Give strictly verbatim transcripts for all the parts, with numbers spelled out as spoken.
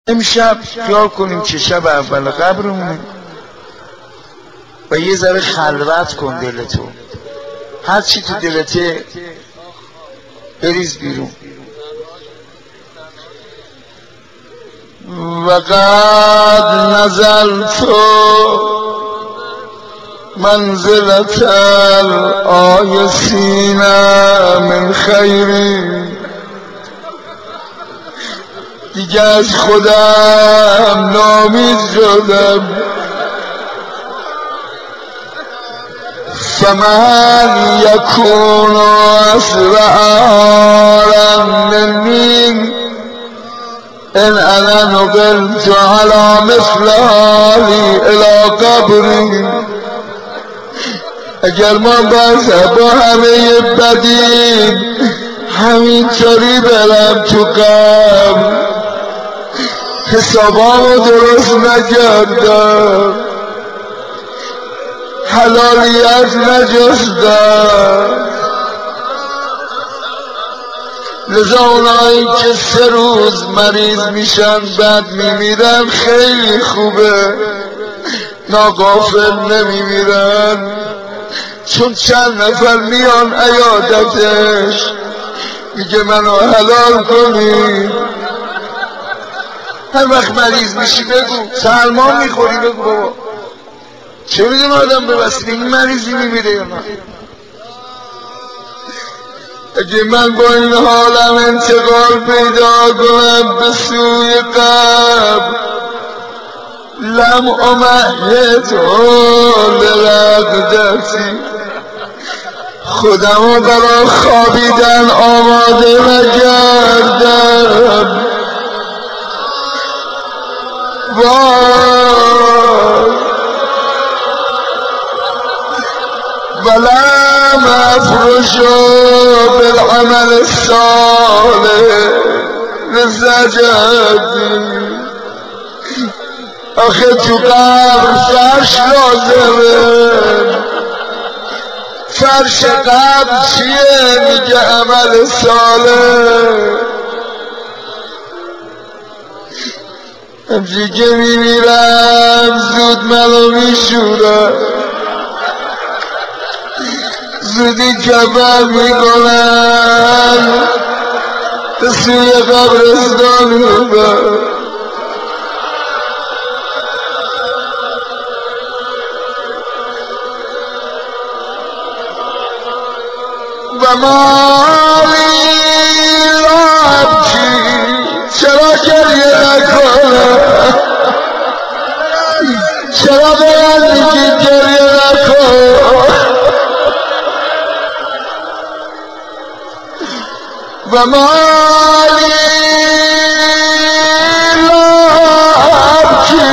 امشب خیال کنیم که شب اول قبرمونه و یه ذره خلوت کن دلتو، هر چی تو دلته بریز بیرون. وقد نزلت منزلت الآیسین من خیری، دیگه از خودم نامید شدم. فمن یکون اسرعا منی ان انا نقلت على مثل حالی الى قبری. اگر من باز با همه بدیم همینطوری برم تو قبر، حسابامو درست نکردم، حلالیت نجستم، لذا اونایی که سه روز مریض میشن بعد میمیرن خیلی خوبه، ناغافل نمیمیرن، چون چند نفر میان عیادتش میگه منو حلال کنی. هر وقت مریض میشی بگو، سلمان میخوری بگو بابا چه میدون آدم به وسیله این مریضی میمیره یا نه. اگه من با این حالم انتقال پیدا کنم به سوی قبر، لم امهد لرقدتی، خودمو برای خوابیدن آماده نکردم. وای ولم افرش بالعمل الصالح لزجتی. آخه تو قبر فرش لازمه، فرش قبر چیه؟ میگه عمل صالح. همچی که میمیرم زود منو میشورم، زودی کفن میکنم به سوی قبرستان میبرم. و مالی ربکی، چرا گریه نکنم؟ چرا باید میگی گریه نکن؟ و مالی ربکی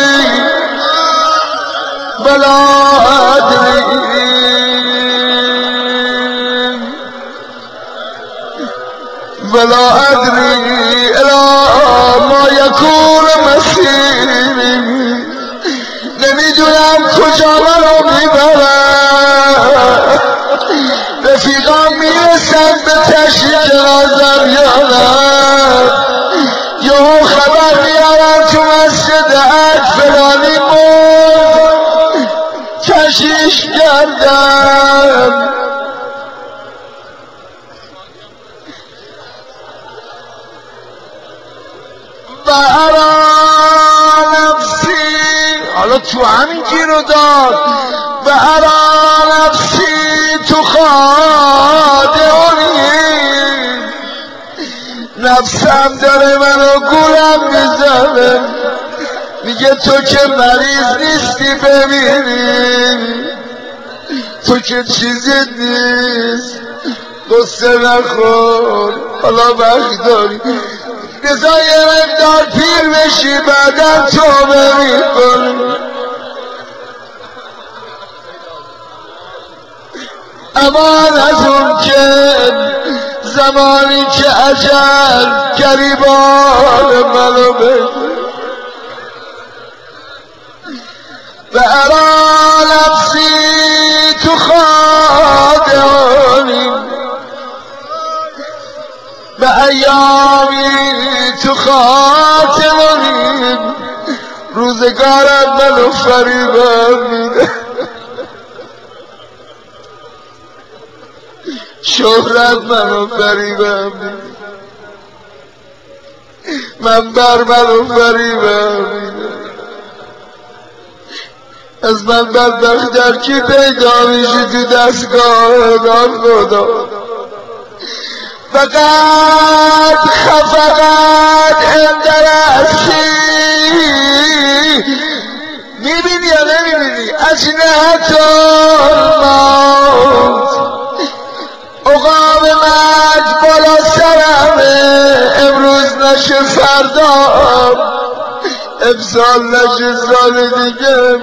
بلا ادری ولا ادری الی ما یکون مسیری، نمیدونم کجا منو میبرم، رفیقان میرسن به تشییع جنازم یا نه، یهو خبر میارن تو مسجد عد فلانی مرد کشیش کردم. و ارا نفسی، حالا تو همین گیرو داد، و ارا نفسی تو خادعونی، نفسم داره منو گولم میزنه، میگه تو که مریض نیستی بمیری، تو که چیزی نیست، قصه نخور حالا وقت داری، بذار یه مقدار پیر بشی بعدم توبه میکنی. امان از اون که زمانی که اجل گریبان منو بگیر. و ارا نفسی تو خادعونی، به ایامی تو خاتمونی، روزگارت منو فریبم میده، شهرت منو فریبم میده، منبر منو فریبم میده. از من بدبختر کی پیدا میشی تو دستگاه دار خدا؟ فقط خفقت اندرستی میبینی یا نمیبینی؟ اجنحت الموت عقاب مرگ بالا سرمه، امروز نشه فردا، امسال نشه سال دیگه.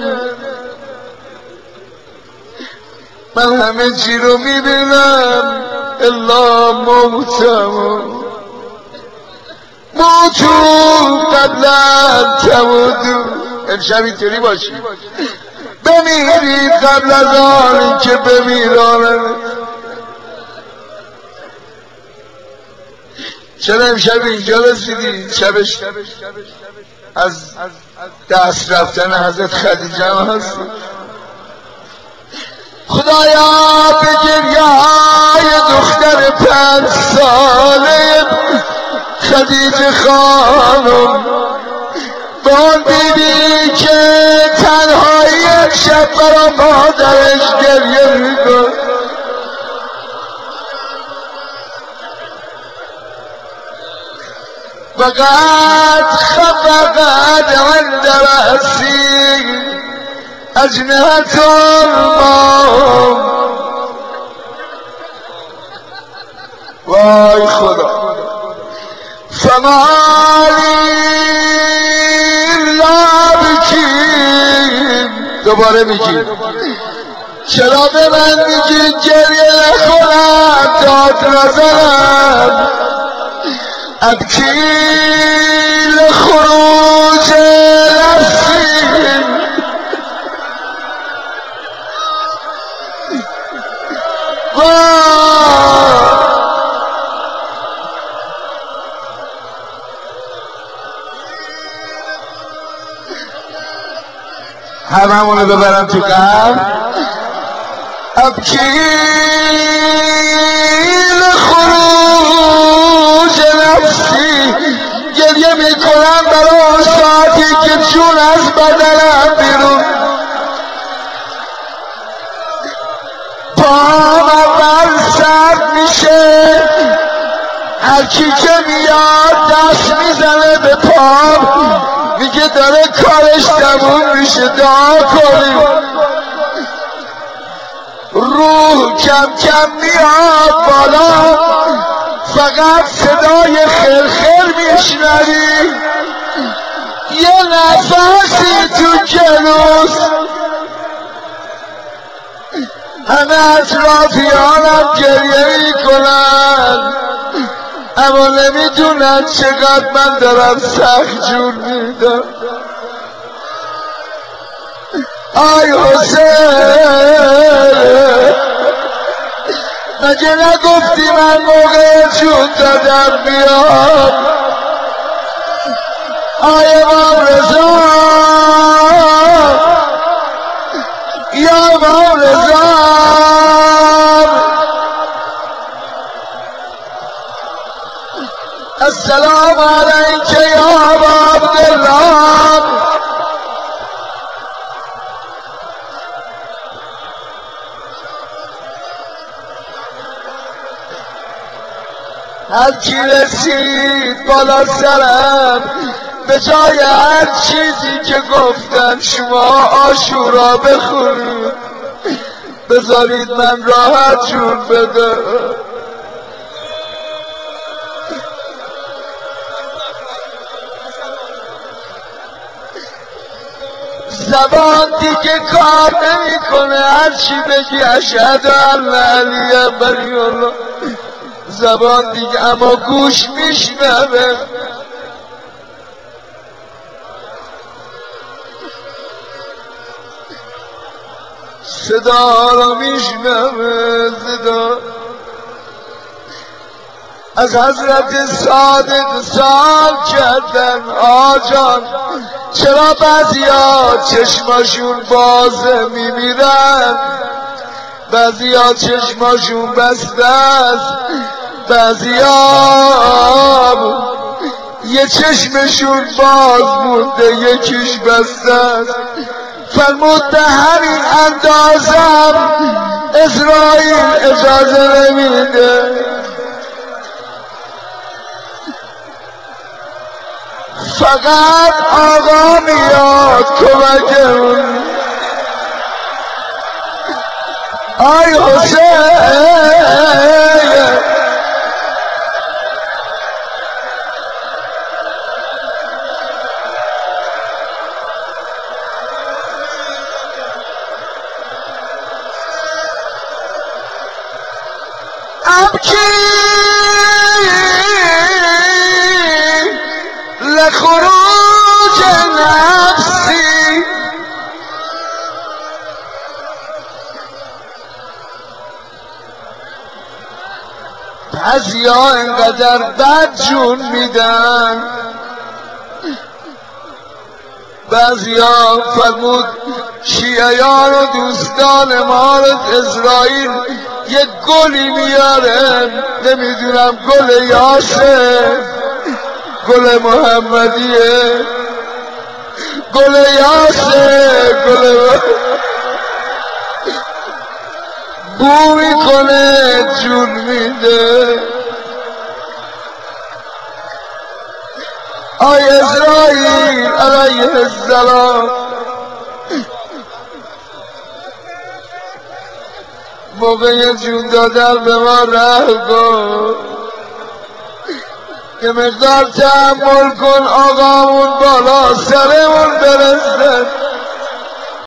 من همه چی رو میبینم الا موتم، موتو قبل ان تموتو. امشب اینطوری باشی بمیری قبل از آن که بمیرانم. چرا امشب اینجا رسیدی؟ شبش از دست رفتن حضرت خدیجه هم هست. خدایا به گریه های دختر پنج ساله خدیجه خانم، با اون بیبی که تنهایی یک شب برا مادرش گریه میکن، فقط خفقت عند رأسی اجنحت الموت. وای خدا، فمالی لا بکیم. دوباره میگی چرا به من میگی گریه نکنم داد نزنم؟ ابکی لخروج نفسی، هممونو ببرم تو قبر. ابکی لخروج نفسی، گریه میکنم برای اون ساعتی که جون از بدنم بیرون، پام اول سرد میشه، هرکی که میاد دست میزنه به پام میگه داره کارش تموم میشه، دعا کنیم. روح کم کم میاد بالا، فقط صدای خلخل میشنوی، یه نفسی تو جلوس. همه اطرافیانم گریه میکنن، اما نمیدونن چقدر من دارم سخت جون میدم. آی حسین، مگه نگفتی من موقع جون دادم بیام؟ آی امام رضا، یا امام رضا، السلام علیک یا ابا عبدالله. هر کی رسید بالا سرم، به جای هر چیزی که گفتن شما عاشورا بخورید، بذارید من راحت جون بدم. زبان دیگه کار نمیکنه، هر چی بگی اشهد ان علی بری الله، زبان دیگه اما گوش میشنوه. صدا را میشنوه، صدا. از حضرت صادق سال کردن آجان چرا بعضیا چشماشون بازه میمیرن، بعضیا چشماشون بسته است، بعضیا یه چشمشون باز مونده یکیش بسته است. فرمود به همین اندازم اسرائیل اجازه نمیده. فقط آقا میاد کمکمون. آی حسین ابکی لخروج نفسی، بعضیا انقدر بد جون میدن، بعضیا فرمود شیعیان و دوستان ما رو اسرائیل یک گلی میاره، نمیدونم گل یاسر، گل محمدیه، گل یاسر، گل بو میکنه جون میده. آی اسرائیل علیه السلام موقع جون دادن به ما رحم کن، یه مقدار تحمل کن آقامون بالا سرمون